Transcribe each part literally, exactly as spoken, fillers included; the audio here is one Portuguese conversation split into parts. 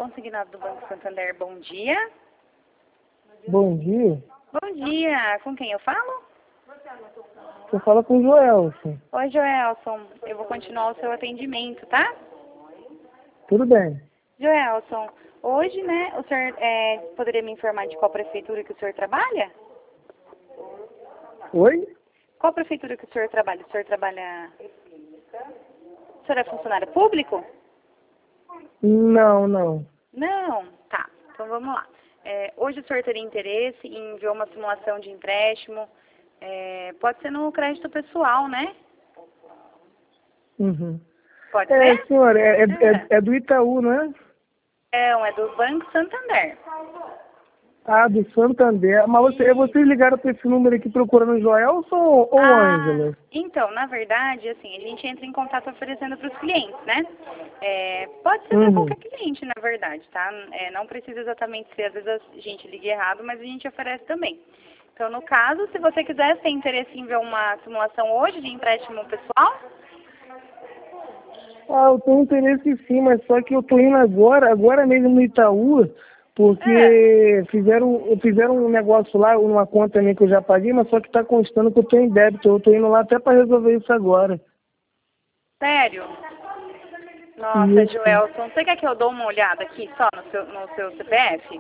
consignado do Banco Santander, bom dia. Bom dia. Bom dia, com quem eu falo? Você fala com o Joelson. Oi, Joelson, eu vou continuar o seu atendimento, tá? Tudo bem. Joelson, hoje, né, o senhor é, poderia me informar de qual prefeitura que o senhor trabalha? Oi? Qual prefeitura que o senhor trabalha? O senhor trabalha... O senhor é funcionário público? Não, não. Não? Tá, então vamos lá. É, hoje o senhor teria interesse em enviar uma simulação de empréstimo? É, pode ser no crédito pessoal, né? Uhum. Pode É, ser? senhora, é, é, é, é do Itaú, não é? Não, é do Banco Santander. Ah, do Santander. Mas você, vocês ligaram para esse número aqui procurando o Joelson ou ou Ah, Ângela? então, na verdade, assim, a gente entra em contato oferecendo para os clientes, né? É, pode ser para Uhum. qualquer cliente, na verdade, tá? É, não precisa exatamente ser, às vezes a gente liga errado, mas a gente oferece também. Então, no caso, se você quiser, tem interesse em ver uma simulação hoje de empréstimo pessoal? Ah, eu tenho interesse sim, mas só que eu tô indo agora, agora mesmo no Itaú, porque É. fizeram, fizeram um negócio lá, uma conta também que eu já paguei, mas só que tá constando que eu tô em débito. Eu tô indo lá até para resolver isso agora. Sério? Nossa, Isso. Joelson, você quer que eu dou uma olhada aqui só no seu, no seu C P F?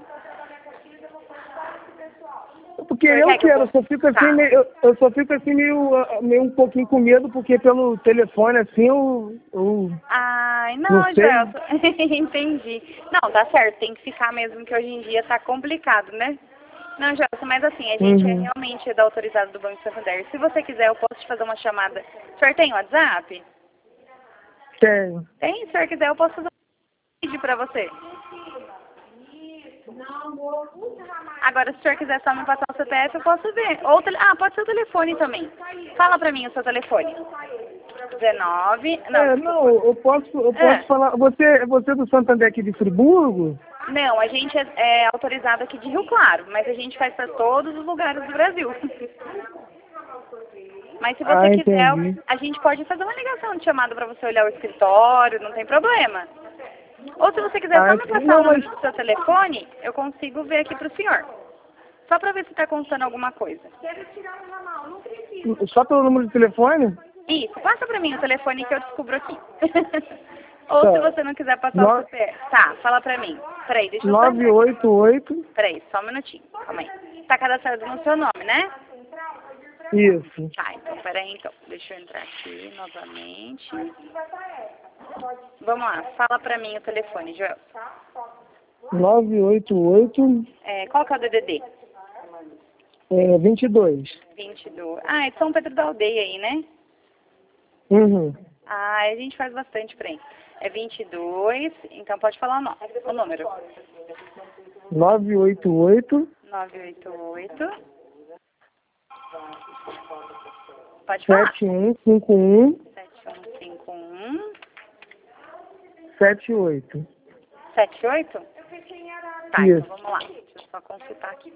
Porque O senhor eu quer que eu quero, eu cons... só fico assim, Tá. meio, eu, eu só fico assim meio, ah, meio um pouquinho com medo, porque pelo telefone assim eu, eu Ai, não não, sei. Joelson. Entendi. Não, tá certo, tem que ficar mesmo, que hoje em dia tá complicado, né? Não, Joelson, mas assim, a gente é Uhum. realmente da autorizada do Banco Santander. Se você quiser, eu posso te fazer uma chamada. O senhor tem WhatsApp? Tenho. Tem? Se o senhor quiser, eu posso fazer um vídeo pra você. Agora, se o senhor quiser só me passar o C P F, eu posso ver. Ou tele... Ah, pode ser o telefone também. Fala pra mim o seu telefone. dezenove... Não, É, desculpa. não, eu posso, eu Ah, posso falar. Você, você é do Santander aqui de Friburgo? não, a gente é, é autorizado aqui de Rio Claro, mas a gente faz para todos os lugares do Brasil. Mas se você Ah, quiser, entendi. a gente pode fazer uma ligação de chamada para você olhar o escritório, não tem problema. Ou se você quiser Ah, só me entendi. passar o Não, mas número do seu telefone, eu consigo ver aqui para o senhor. Só para ver se está constando alguma coisa. só pelo número de telefone? Isso, passa para mim o telefone que eu descubro aqui. Ou se Tá. você não quiser passar o No, C P F. Tá, fala pra mim. Peraí, deixa eu só nove entrar aqui. oito oito. Peraí, só um minutinho. Calma aí. Tá cadastrado no seu nome, né? Isso. Tá, então, peraí, então. Deixa eu entrar aqui novamente. Vamos lá, fala pra mim o telefone, Joel. nove oito oito, É, qual que é o D D D? é, vinte e dois. vinte e dois. Ah, é de São Pedro da Aldeia aí, né? Uhum. Ah, a gente faz bastante pra aí. É vinte e dois, então pode falar o, nome, o número. nove oito oito, nove oito oito. Pode falar. sete um cinco um, sete um cinco um. sete oito. sete oito? Tá, Isso. então vamos lá. Deixa eu só consultar aqui.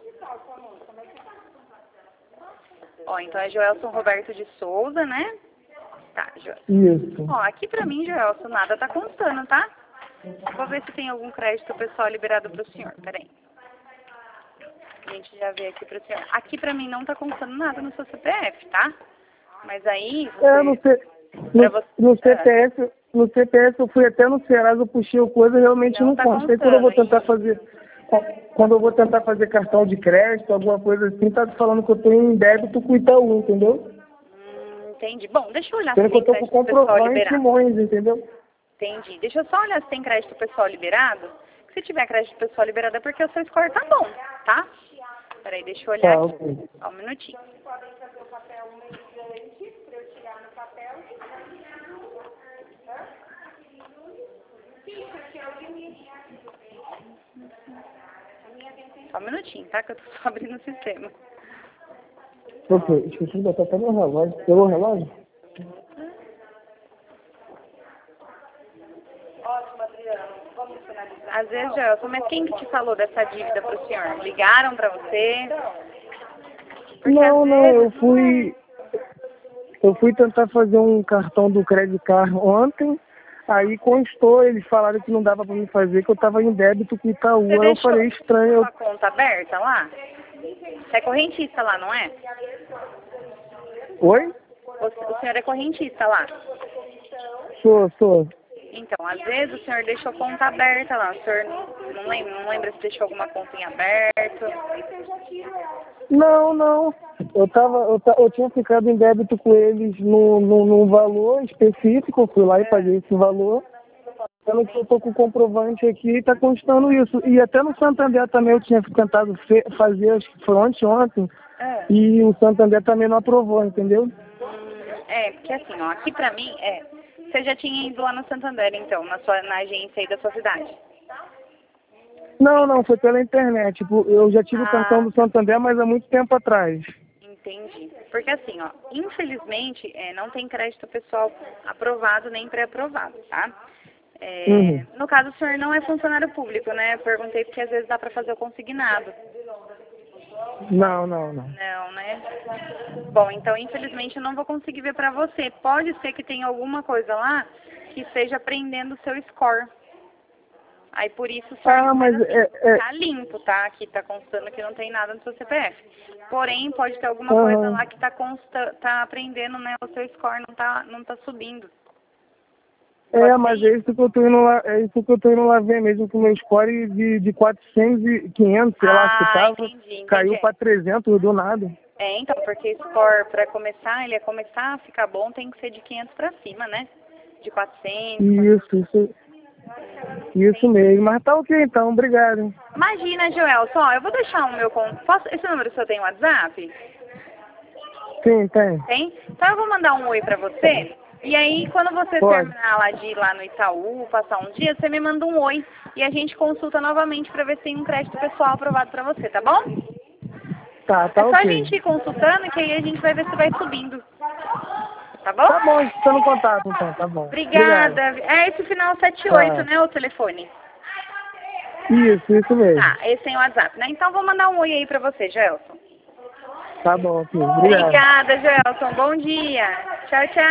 Ó, então é Joelson Roberto de Souza, né? Tá, Joelson. Isso. Ó, aqui pra mim, Joelson, nada tá constando, tá? Vou ver se tem algum crédito pessoal liberado pro senhor. Peraí. A gente já vê aqui pro senhor. Aqui pra mim não tá constando nada no seu C P F, tá? Mas aí, você... É, no, C, pra no, você no é, C P F, no C P F eu fui até no Serasa, eu puxei o coisa, realmente não não tá consta. Aí quando eu vou constando. tentar fazer, quando eu vou tentar fazer cartão de crédito, alguma coisa assim, tá falando que eu tô em débito com o Itaú, entendeu? Hum, entendi. Bom, deixa eu olhar se Sendo que tem eu tô com crédito pessoal comprovante liberado. Simões, entendeu? Entendi. Deixa eu só olhar se tem crédito pessoal liberado. Se tiver crédito pessoal liberado é porque o seu score tá bom, tá? Peraí, deixa eu olhar Tá, aqui. ok. Só um minutinho. Só um minutinho, tá? Que eu tô só abrindo o sistema. Ok, esqueci de botar até meu relógio. Pegou o relógio? Às vezes, Gelson, mas quem que te falou dessa dívida pro senhor? Ligaram pra você? Porque Não, às não, vezes eu não é. fui. Eu fui tentar fazer um cartão do Credit Card ontem, Aí constou, eles falaram que não dava pra me fazer, que eu tava em débito com o Itaú. Você Aí eu deixou falei, estranho. Eu... sua conta aberta lá? Você é correntista lá, não é? Oi? O, o senhor é correntista lá? Sou, sou. Então, às vezes o senhor deixou conta aberta lá. O senhor não, não, lembra, não lembra se deixou alguma conta em aberto? Não, não. Eu, tava, eu, ta- eu tinha ficado em débito com eles no, no, num valor específico, eu fui lá e paguei esse valor. Pelo que eu tô com o comprovante aqui, tá constando isso. E até no Santander também eu tinha tentado fe- fazer, acho que foi ontem, ontem, É. e o Santander também não aprovou, entendeu? Hum, é, porque assim, ó, aqui pra mim, é, você já tinha ido lá no Santander, então, na, sua, na agência aí da sua cidade? Não, não, foi pela internet. Tipo, eu já tive o cartão Ah, do Santander, mas há muito tempo atrás. entendi. Porque assim, ó, infelizmente, é, não tem crédito pessoal aprovado nem pré-aprovado, tá? É, Uhum. no caso, o senhor não é funcionário público, né? Eu perguntei porque às vezes dá pra fazer o consignado. Não, não, não. Não, né? Bom, então infelizmente eu não vou conseguir ver pra você. Pode ser que tenha alguma coisa lá que esteja prendendo o seu score. Aí por isso o senhor Ah, mas assim, é... é... tá limpo, tá? Aqui tá constando que não tem nada no seu C P F. Porém, pode ter alguma coisa Aham. lá que tá, consta, tá prendendo, né? O seu score não tá, não tá subindo. É, Pode ser mas é isso? isso que eu tô indo lá, é isso que eu tô indo lá ver mesmo, que o meu score de, de quatrocentos e quinhentos, sei lá, que Ah, tava, entendi, caiu entendi. pra trezentos do nada. É, então, porque score pra começar, ele ia começar a ficar bom, tem que ser de quinhentos pra cima, né? De quatrocentos. Isso, isso, isso mesmo. Mas tá ok então, obrigado. Hein? Imagina, Joelson, ó, eu vou deixar o meu contato. Posso... Esse número seu tem WhatsApp? Sim, tem. Tem? Então eu vou mandar um oi pra você. E aí, quando você Pode. terminar lá de ir lá no Itaú, passar um dia, você me manda um oi. E a gente consulta novamente pra ver se tem um crédito pessoal aprovado pra você, tá bom? Tá, É tá só a ok. gente ir consultando que aí a gente vai ver se vai subindo. Tá bom? Tá bom, está no contato então, tá bom. Obrigado. Obrigada. É esse final setenta e oito, Tá. né, o telefone? Isso, isso mesmo. Tá, esse tem o WhatsApp, né? Então vou mandar um oi aí pra você, Gelson. Tá bom, ok. Obrigado. Obrigada, Gelson. Bom dia. Tchau, tchau.